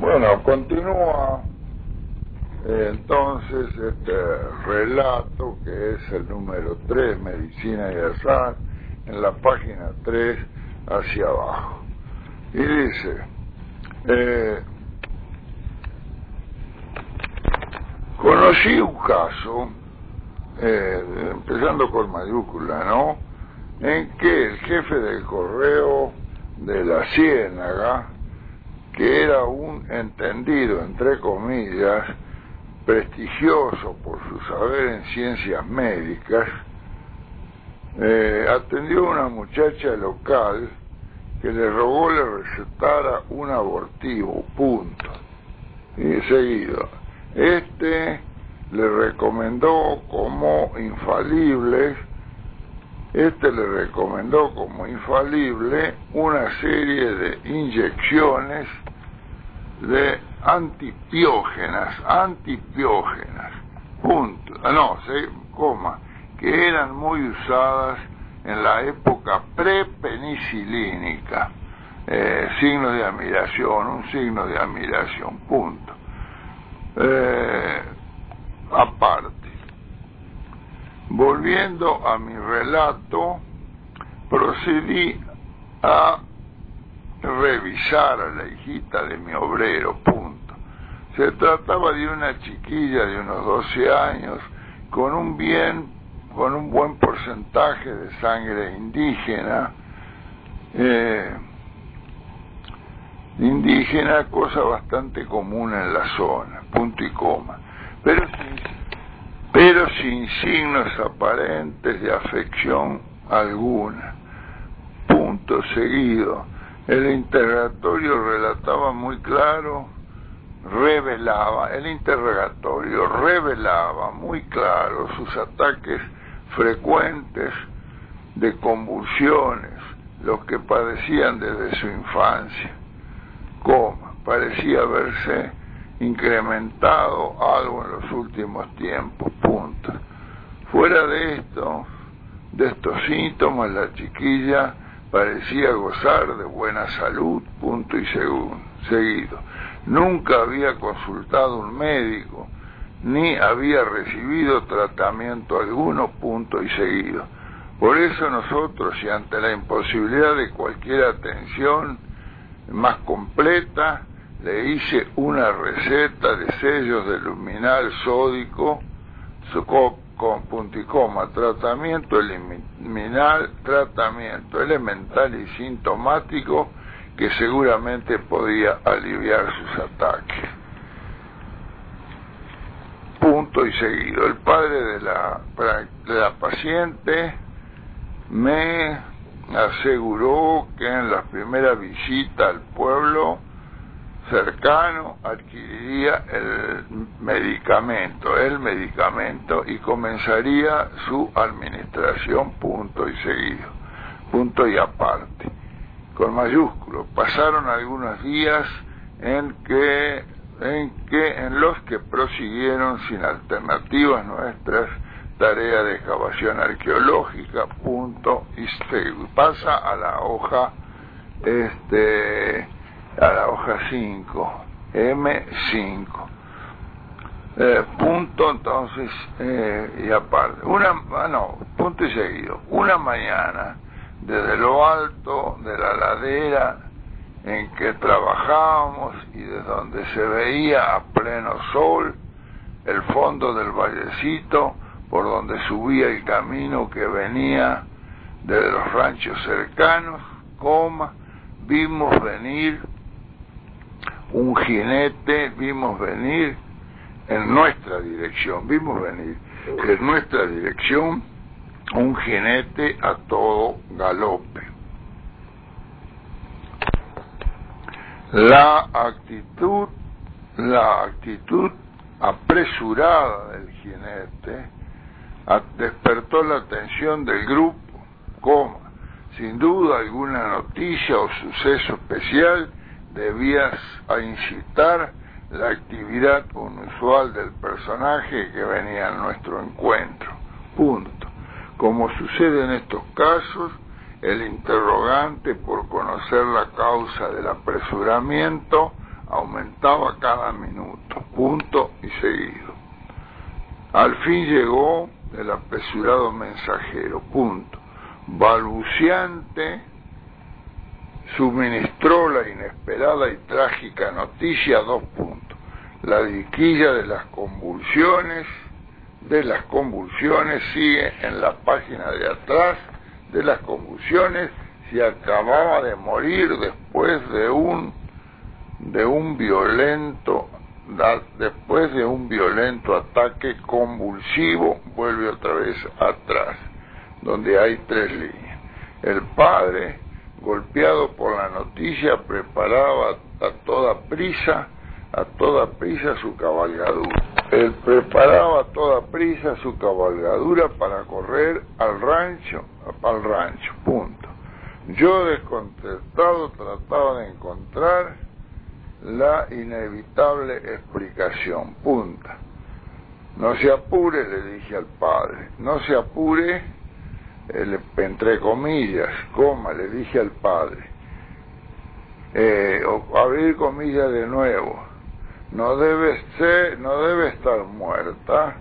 Bueno, continúa entonces este relato, que es el número 3, Medicina y Azar, en la página 3 hacia abajo. Y dice, conocí un caso, empezando con mayúscula, ¿no?, en que el jefe del correo de la Ciénaga, que era un entendido, entre comillas, prestigioso por su saber en ciencias médicas, atendió a una muchacha local que le rogó le recetara un abortivo, punto. Y seguido, le recomendó como infalible una serie de inyecciones de antipiógenas, punto, que eran muy usadas en la época prepenicilínica, signo de admiración, un signo de admiración, punto. Aparte, volviendo a mi relato, procedí a revisar a la hijita de mi obrero, punto. Se trataba de una chiquilla de unos 12 años, con un buen porcentaje de sangre indígena, cosa bastante común en la zona, punto y coma, pero sin signos aparentes de afección alguna, punto seguido. El interrogatorio revelaba muy claro sus ataques frecuentes de convulsiones, los que padecían desde su infancia, parecía haberse incrementado algo en los últimos tiempos, punto. Fuera de estos síntomas, la chiquilla parecía gozar de buena salud, punto y seguido. Nunca había consultado un médico, ni había recibido tratamiento alguno, punto y seguido. Por eso nosotros, y ante la imposibilidad de cualquier atención más completa, le hice una receta de sellos de luminal sódico, con punto y coma, tratamiento elemental y sintomático que seguramente podía aliviar sus ataques. Punto y seguido. El padre de la paciente me aseguró que en la primera visita al pueblo cercano adquiriría el medicamento y comenzaría su administración, punto y seguido, punto y aparte, con mayúsculo. Pasaron algunos días en los que prosiguieron sin alternativas nuestras tareas de excavación arqueológica, punto y seguido. Pasa a la hoja 5, M5, punto. Entonces, y aparte, punto y seguido. Una mañana, desde lo alto de la ladera en que trabajábamos y de donde se veía a pleno sol el fondo del vallecito por donde subía el camino que venía de los ranchos cercanos, vimos venir un jinete, en nuestra dirección un jinete a todo galope. La actitud apresurada del jinete despertó la atención del grupo, sin duda alguna noticia o suceso especial debía incitar la actividad inusual del personaje que venía a nuestro encuentro, punto. Como sucede en estos casos, el interrogante, por conocer la causa del apresuramiento, aumentaba cada minuto, punto y seguido. Al fin llegó el apresurado mensajero, punto. Balbuciante, suministró la inesperada y trágica noticia, dos puntos. La diquilla de las convulsiones sigue en la página de atrás de las convulsiones, se acababa de morir después de un violento ataque convulsivo, vuelve otra vez atrás, donde hay 3 líneas. El padre, golpeado por la noticia, preparaba a toda prisa su cabalgadura. Él preparaba a toda prisa su cabalgadura para correr al rancho, punto. Yo, desconcertado, trataba de encontrar la inevitable explicación, punta. No se apure, le dije al padre, no se apure, entre comillas, coma, le dije al padre, abrir comillas de nuevo, no debe estar muerta,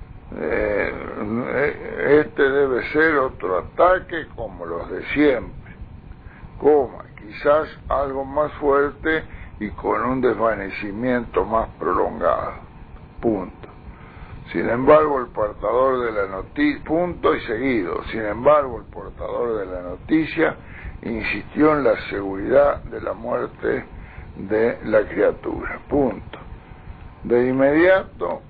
este debe ser otro ataque como los de siempre, coma, quizás algo más fuerte y con un desvanecimiento más prolongado, punto. Sin embargo, el portador de la noticia, punto y seguido, sin embargo, el portador de la noticia insistió en la seguridad de la muerte de la criatura, punto. De inmediato,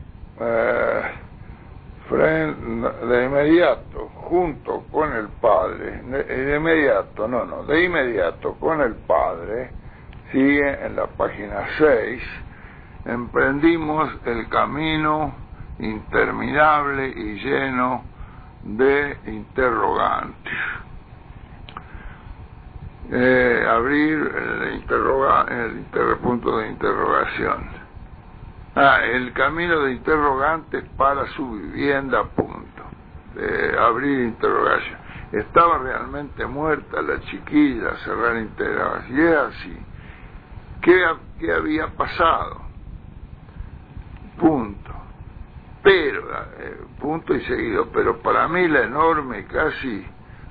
junto con el padre, de inmediato con el padre, sigue en la página 6, emprendimos el camino interminable y lleno de interrogantes. Abrir el punto de interrogación. El camino de interrogantes para su vivienda, punto. Abrir interrogación. ¿Estaba realmente muerta la chiquilla? Cerrar interrogación. Y es así. ¿Qué había pasado? Punto. Pero, punto y seguido, pero para mí la enorme, casi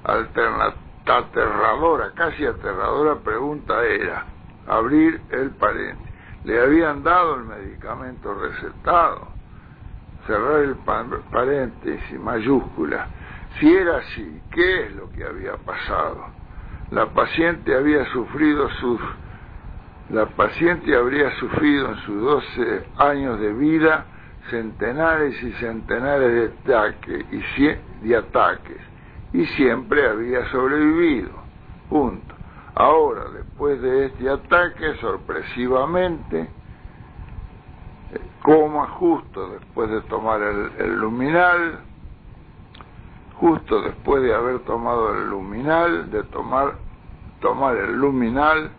aterradora pregunta era, abrir el paréntesis. Le habían dado el medicamento recetado, cerrar el paréntesis, mayúscula. Si era así, ¿qué es lo que había pasado? La paciente habría sufrido en sus 12 años de vida centenares y centenares de ataques y siempre había sobrevivido, punto. Ahora, después de este ataque, sorpresivamente, justo después de tomar el luminal, justo después de haber tomado el luminal, de tomar el luminal,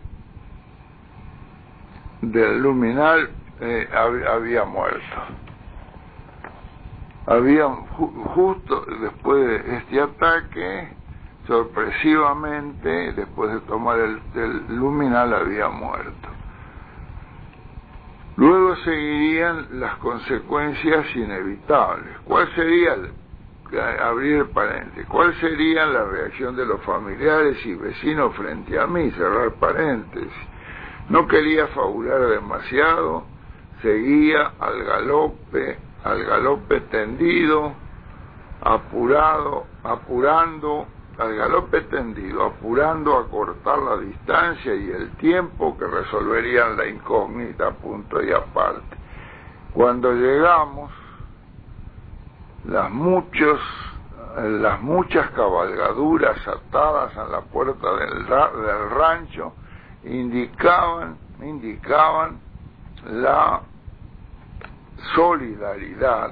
del luminal, había muerto. Justo después de este ataque, sorpresivamente, después de tomar el luminal, había muerto. Luego seguirían las consecuencias inevitables. ¿Cuál sería, abrir el paréntesis, cuál sería la reacción de los familiares y vecinos frente a mí? Cerrar paréntesis. No quería fabular demasiado, seguía al galope tendido, apurando a cortar la distancia y el tiempo que resolverían la incógnita, punto y aparte. Cuando llegamos, las muchas cabalgaduras atadas a la puerta del rancho indicaban la solidaridad,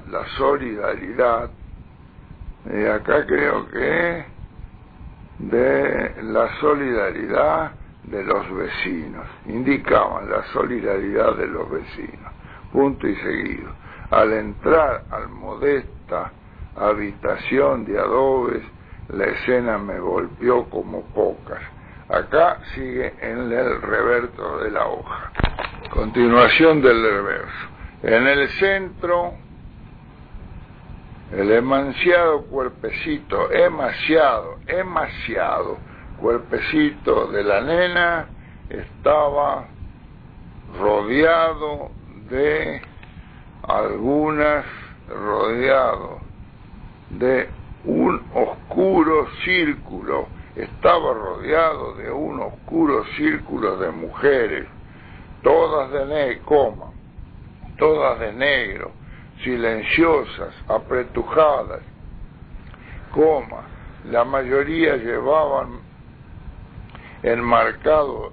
acá creo que de la solidaridad de los vecinos, indicaban la solidaridad de los vecinos, punto y seguido. Al entrar al modesta habitación de adobes, la escena me golpeó como pocas. Acá sigue en el reverso de la hoja. Continuación del verso. En el centro, el emaciado cuerpecito, emaciado cuerpecito de la nena estaba rodeado de un oscuro círculo, estaba rodeado de un oscuro círculo de mujeres, todas de negro, silenciosas, apretujadas, la mayoría llevaban enmarcado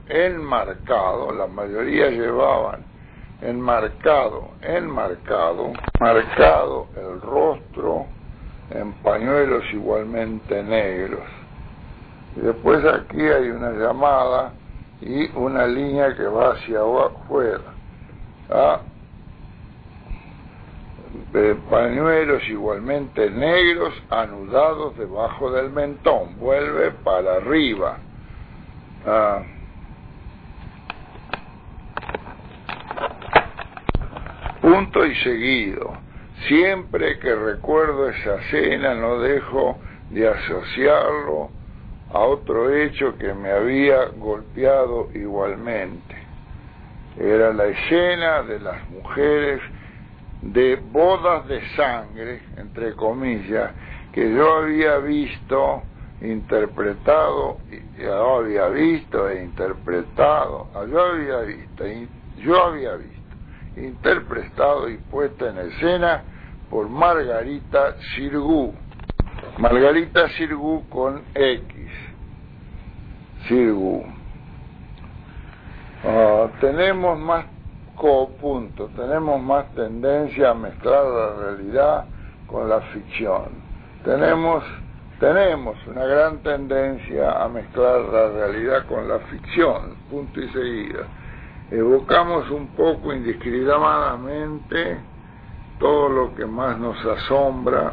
el rostro en pañuelos igualmente negros. Y después aquí hay una llamada y una línea que va hacia afuera. Pañuelos igualmente negros anudados debajo del mentón, vuelve para arriba. Punto y seguido. Siempre que recuerdo esa escena no dejo de asociarlo a otro hecho que me había golpeado igualmente. Era la escena de las mujeres de bodas de sangre, entre comillas, que yo había visto, interpretado y puesta en escena por Margarita Xirgu con X, Xirgu. Tenemos más tendencia a mezclar la realidad con la ficción. Tenemos una gran tendencia a mezclar la realidad con la ficción, punto y seguida. Evocamos un poco indiscriminadamente todo lo que más nos asombra.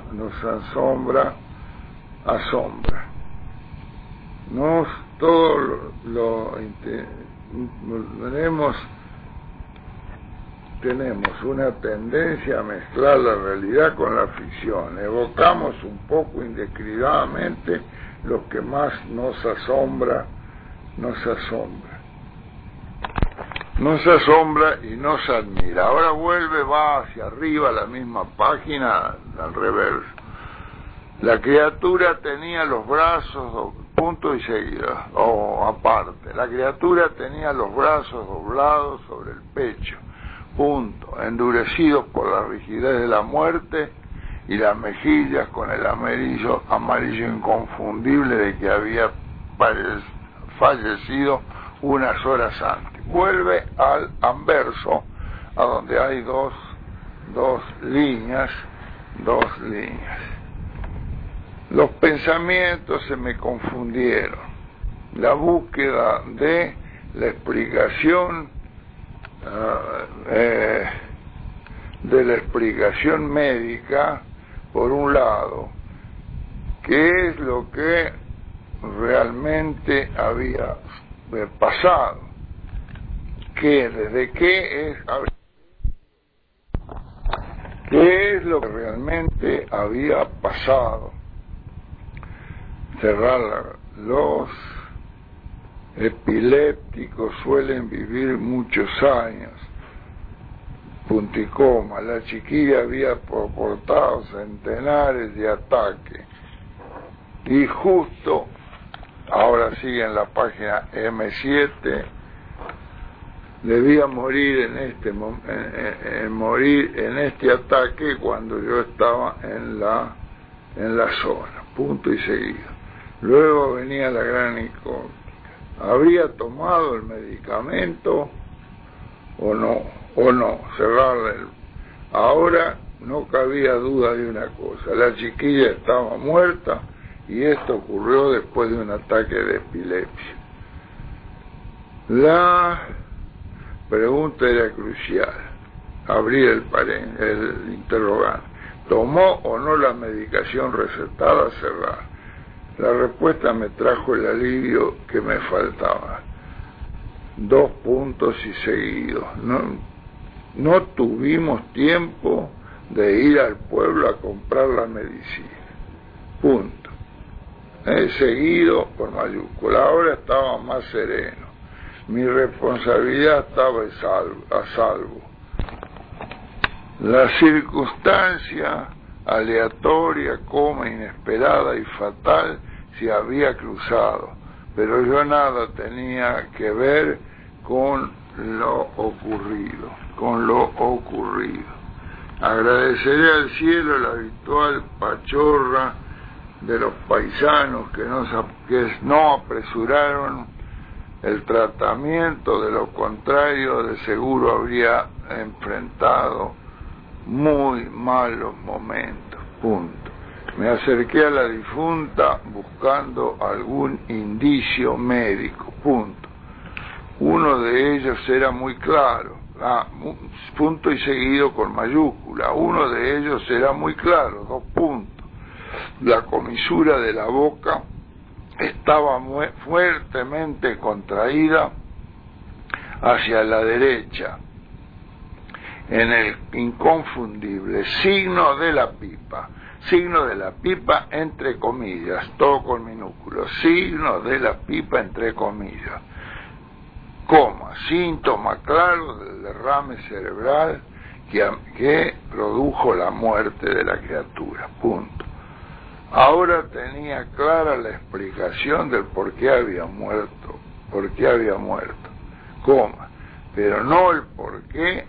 Tenemos una tendencia a mezclar la realidad con la ficción. Evocamos un poco indiscriminadamente lo que más nos asombra y nos admira. Ahora va hacia arriba la misma página, al revés. La criatura tenía los brazos, punto y seguida, aparte. La criatura tenía los brazos doblados sobre el pecho, punto, endurecidos por la rigidez de la muerte, y las mejillas con el amarillo inconfundible de que había fallecido unas horas antes. Vuelve al anverso, a donde hay dos líneas. Los pensamientos se me confundieron. La búsqueda de la explicación médica, por un lado, qué es lo que realmente había pasado, qué es lo que realmente había pasado. Los epilépticos suelen vivir muchos años, punto y coma. La chiquilla había soportado centenares de ataques y justo, ahora sigue en la página M7, debía morir en este ataque cuando yo estaba en la zona, punto y seguido. Luego venía la gran incógnita: ¿habría tomado el medicamento o no? Ahora no cabía duda de una cosa: la chiquilla estaba muerta, y esto ocurrió después de un ataque de epilepsia. La pregunta era crucial. Abrí el interrogante: ¿tomó o no la medicación recetada? Cerrar. La respuesta me trajo el alivio que me faltaba. 2 puntos y seguidos. No tuvimos tiempo de ir al pueblo a comprar la medicina. Punto. Seguido con mayúscula. Ahora estaba más sereno. Mi responsabilidad estaba a salvo. La circunstancia aleatoria, inesperada y fatal se había cruzado, pero yo nada tenía que ver con lo ocurrido. Agradeceré al cielo la habitual pachorra de los paisanos que no apresuraron el tratamiento, de lo contrario de seguro habría enfrentado muy malos momentos. Punto. Me acerqué a la difunta buscando algún indicio médico. Punto. Uno de ellos era muy claro, punto y seguido con mayúscula. Uno de ellos era muy claro, 2 puntos. La comisura de la boca estaba fuertemente contraída hacia la derecha, en el inconfundible signo de la pipa entre comillas, todo con minúsculos, signo de la pipa entre comillas, síntoma claro del derrame cerebral que produjo la muerte de la criatura. Punto. Ahora tenía clara la explicación del por qué había muerto, pero no el porqué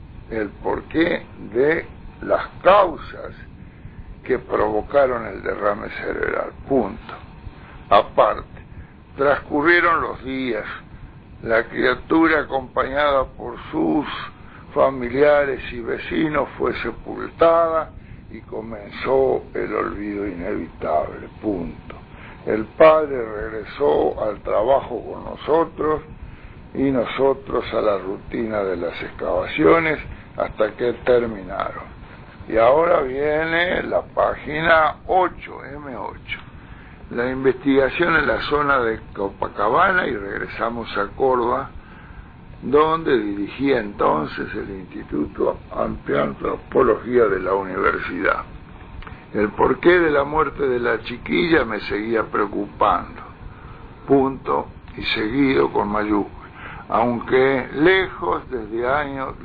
de las causas que provocaron el derrame cerebral. Punto. Aparte, transcurrieron los días, la criatura, acompañada por sus familiares y vecinos, fue sepultada y comenzó el olvido inevitable. Punto. El padre regresó al trabajo con nosotros y nosotros a la rutina de las excavaciones hasta que terminaron. Y ahora viene la página 8, M8. La investigación en la zona de Copacabana, y regresamos a Córdoba, donde dirigía entonces el Instituto de Antropología de la Universidad. El porqué de la muerte de la chiquilla me seguía preocupando. Punto y seguido con mayúsculas. Aunque lejos desde años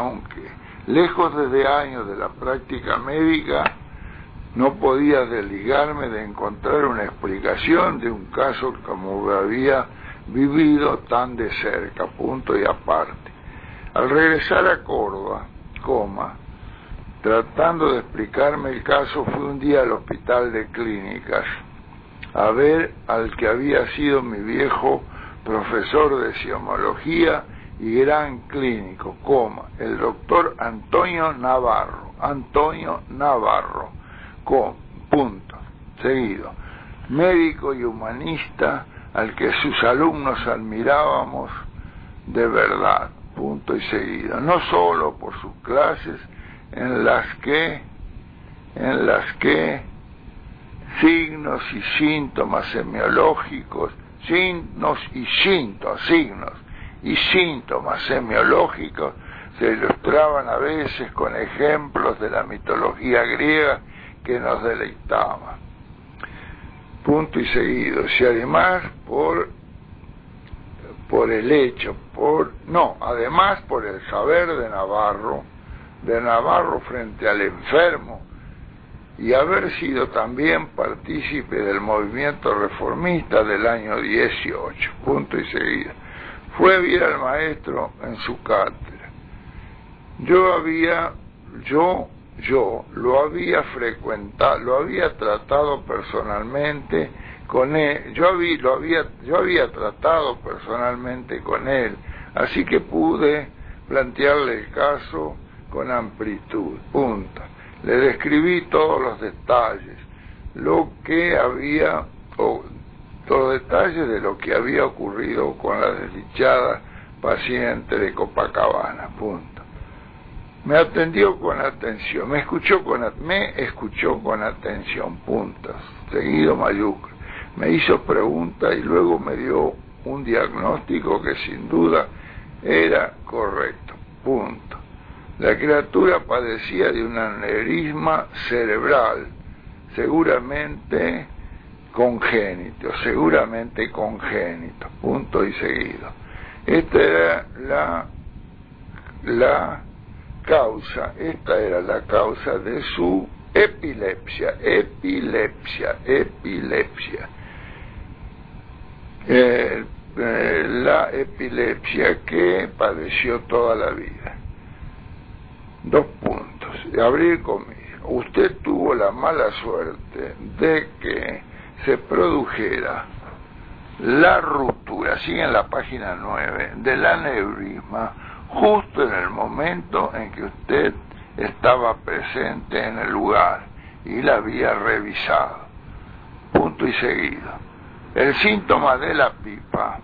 de la práctica médica, no podía desligarme de encontrar una explicación de un caso como había vivido tan de cerca. Punto y aparte. Al regresar a Córdoba, tratando de explicarme el caso, fui un día al hospital de clínicas a ver al que había sido mi viejo profesor de siomología y gran clínico, el doctor Antonio Navarro, punto, seguido, médico y humanista al que sus alumnos admirábamos de verdad, punto y seguido, no solo por sus clases en las que signos y síntomas semiológicos, signos y síntomas semiológicos se ilustraban a veces con ejemplos de la mitología griega que nos deleitaban. Punto y seguido. Si además además por el saber de Navarro frente al enfermo, y haber sido también partícipe del movimiento reformista del año 18, punto y seguido. Fue a ver al maestro en su cátedra. Yo lo había frecuentado, lo había tratado personalmente con él, yo había tratado personalmente con él, así que pude plantearle el caso con amplitud. Punto. Le describí todos los detalles, los detalles de lo que había ocurrido con la desdichada paciente de Copacabana. Punto. Me atendió con atención, me escuchó con atención, puntos, seguido mayúsculas. Me hizo preguntas y luego me dio un diagnóstico que sin duda era correcto. Punto. La criatura padecía de un aneurisma cerebral, seguramente congénito, punto y seguido. Esta era la causa de su epilepsia. La epilepsia que padeció toda la vida. 2 puntos. Abrir comillas. Usted tuvo la mala suerte de que se produjera la ruptura, sigue en la página 9, del aneurisma, justo en el momento en que usted estaba presente en el lugar y la había revisado. Punto y seguido. El síntoma de la pipa,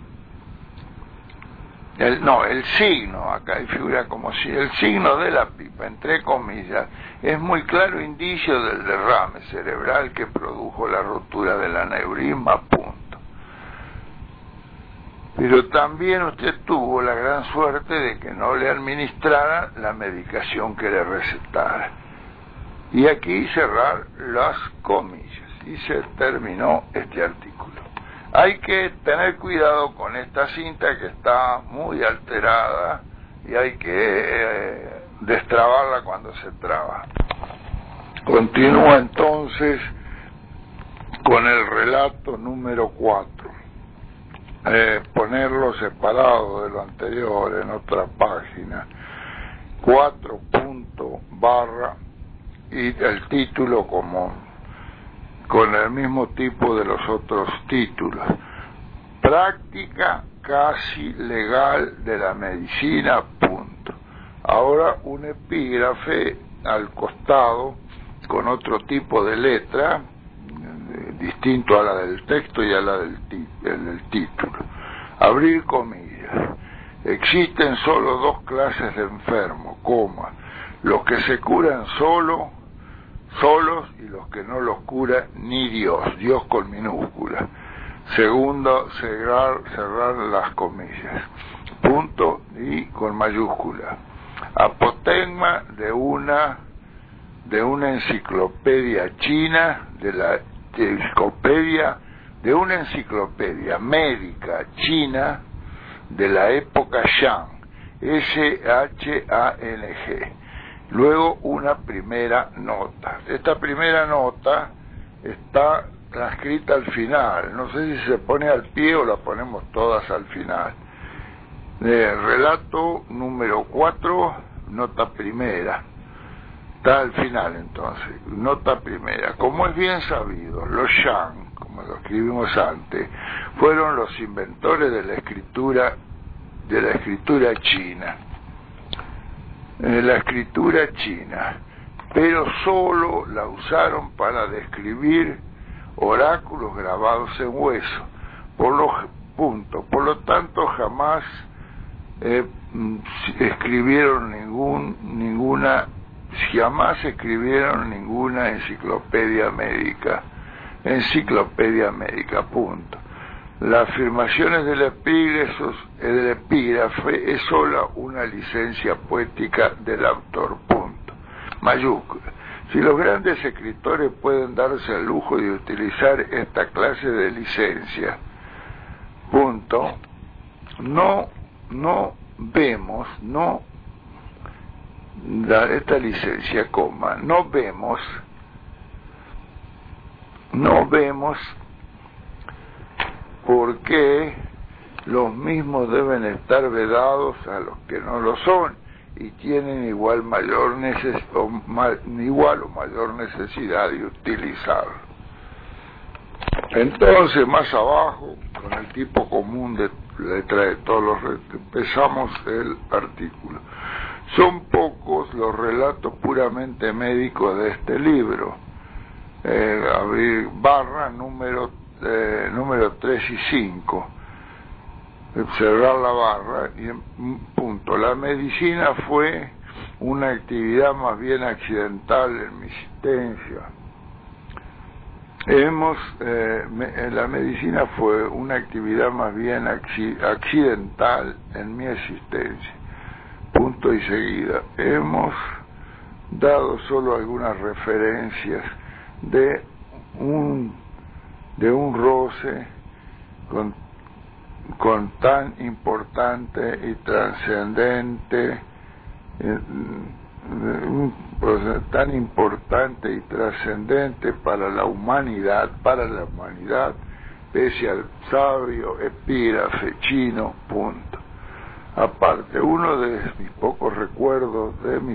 el signo, acá figura como si el signo de la pipa, entre comillas, es muy claro indicio del derrame cerebral que produjo la ruptura del aneurisma, punto. Pero también usted tuvo la gran suerte de que no le administraran la medicación que le recetara. Y aquí cerrar las comillas. Y se terminó este artículo. Hay que tener cuidado con esta cinta que está muy alterada y hay que destrabarla cuando se traba. Continúa entonces con el relato número 4. Ponerlo separado de lo anterior en otra página. 4 punto barra y el título común, con el mismo tipo de los otros títulos. Práctica casi legal de la medicina, punto. Ahora un epígrafe al costado con otro tipo de letra, distinto a la del texto y a la del título. Abrir comillas. Existen solo 2 clases de enfermos, los que se curan solos y los que no los cura ni Dios con minúscula. Segundo, cerrar las comillas. Punto y con mayúscula. Apotegma de una enciclopedia china, de una enciclopedia médica china de la época Shang, Shang. Luego una primera nota. Esta primera nota está transcrita al final. No sé si se pone al pie o la ponemos todas al final. Relato número 4, nota primera. Está al final entonces. Nota primera. Como es bien sabido, los Shang, como lo escribimos antes, fueron los inventores de la escritura china. La escritura china, pero solo la usaron para describir oráculos grabados en hueso. Por lo tanto jamás escribieron ninguna enciclopedia médica, punto. Las afirmaciones del epígrafe es solo una licencia poética del autor, punto. Mayúscula. Si los grandes escritores pueden darse el lujo de utilizar esta clase de licencia, punto, esta licencia, coma, no vemos por qué los mismos deben estar vedados a los que no lo son y tienen igual o mayor necesidad de utilizarlo. Entonces, más abajo, con el tipo común de letra de todos empezamos el artículo. Son pocos los relatos puramente médicos de este libro. Abrir barra número 3 y 5. Cerrar la barra y punto. La medicina fue una actividad más bien accidental en mi existencia. La medicina fue una actividad más bien accidental en mi existencia, punto y seguida. Hemos dado solo algunas referencias de un roce con tan importante y trascendente, tan importante y trascendente para la humanidad, pese al sabio epígrafe chino, punto. Aparte, uno de mis pocos recuerdos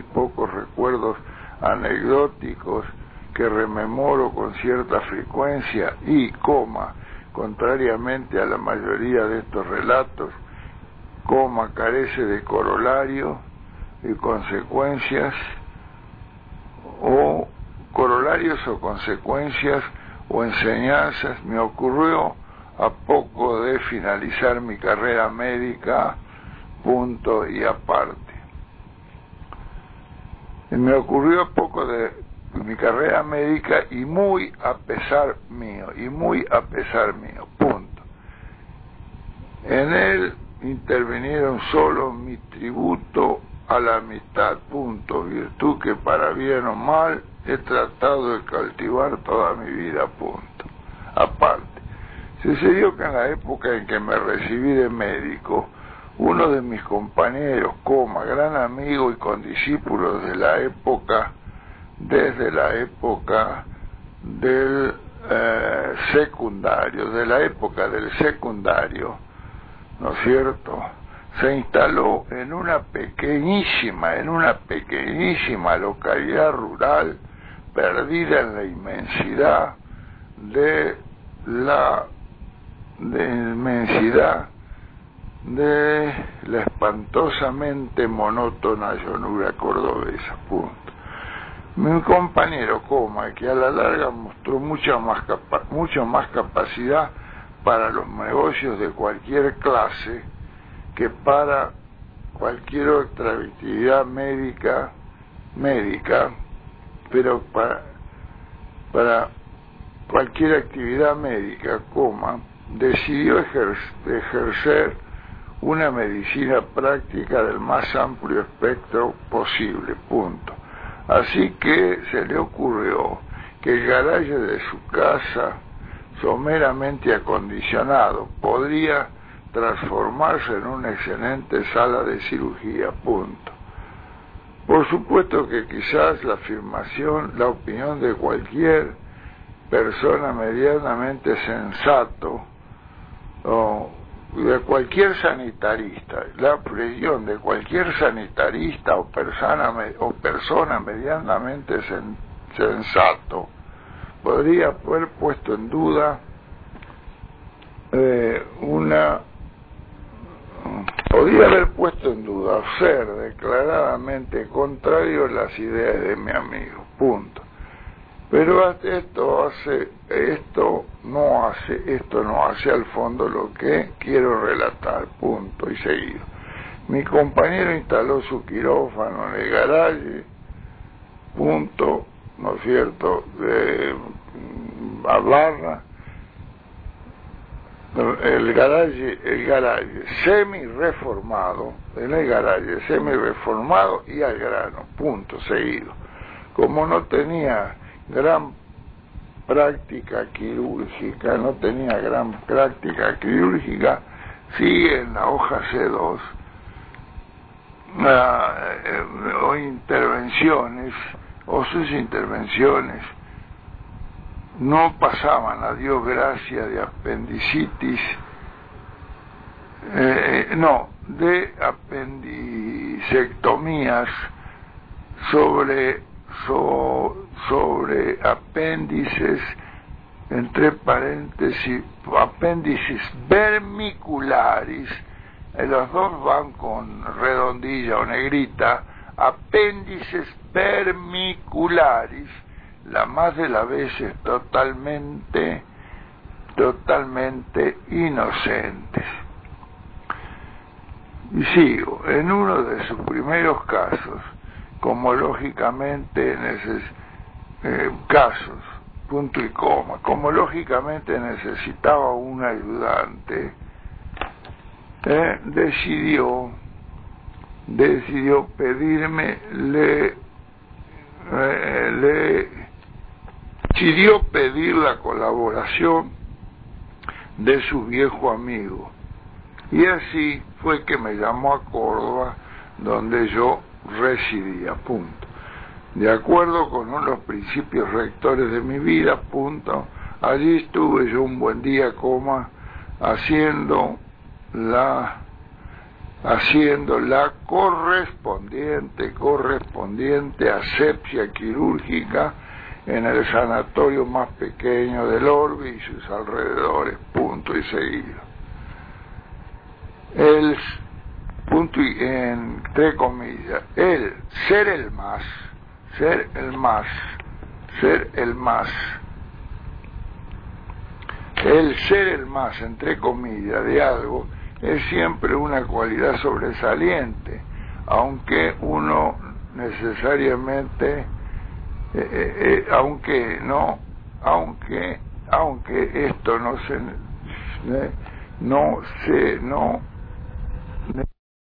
anecdóticos que rememoro con cierta frecuencia y, contrariamente a la mayoría de estos relatos, carece de corolario y consecuencias, o consecuencias o enseñanzas, me ocurrió a poco de finalizar mi carrera médica, punto y aparte. Me ocurrió a poco de mi carrera médica y muy a pesar mío, punto. En él intervinieron solo mi tributo a la amistad, punto, virtud que para bien o mal he tratado de cultivar toda mi vida, punto. Aparte, sucedió que en la época en que me recibí de médico, uno de mis compañeros, gran amigo y condiscípulo de la época, desde la época del secundario, ¿no es cierto?, se instaló en una pequeñísima localidad rural, perdida en la inmensidad de la espantosamente monótona llanura cordobesa, punto. Mi compañero, que a la larga mostró mucha más capacidad para los negocios de cualquier clase que para cualquier otra actividad médica, pero para cualquier actividad médica, decidió ejercer una medicina práctica del más amplio espectro posible, punto. Así que se le ocurrió que el garaje de su casa, someramente acondicionado, podría transformarse en una excelente sala de cirugía, punto. Por supuesto que quizás la opinión de cualquier persona medianamente sensato, o de cualquier sanitarista, la presión de cualquier sanitarista o persona medianamente sensato, podría haber puesto en duda ser declaradamente contrario a las ideas de mi amigo, punto. Pero esto no hace al fondo lo que quiero relatar, punto y seguido. Mi compañero instaló su quirófano en el garaje, punto, ¿no es cierto?, a barra, el garaje semi-reformado y al grano, punto, seguido. Como no tenía gran práctica quirúrgica, sigue en la hoja C2 sus intervenciones no pasaban, a Dios gracias, de apendicitis, de apendicectomías sobre apéndices, entre paréntesis, apéndices vermicularis, los dos van con redondilla o negrita, apéndices vermicularis, la más de las veces totalmente inocentes. Y sigo, en uno de sus primeros casos, como lógicamente en esos casos punto y coma. Como lógicamente necesitaba un ayudante, decidió pedirme, decidió pedir la colaboración de su viejo amigo. Y así fue que me llamó a Córdoba, donde yo residía, punto. De acuerdo con uno de los principios rectores de mi vida, punto. Allí estuve yo un buen día, haciendo la correspondiente asepsia quirúrgica en el sanatorio más pequeño del Orbe y sus alrededores, punto y seguido. El punto y entre comillas, el ser el más entre comillas de algo es siempre una cualidad sobresaliente, aunque uno necesariamente aunque esto no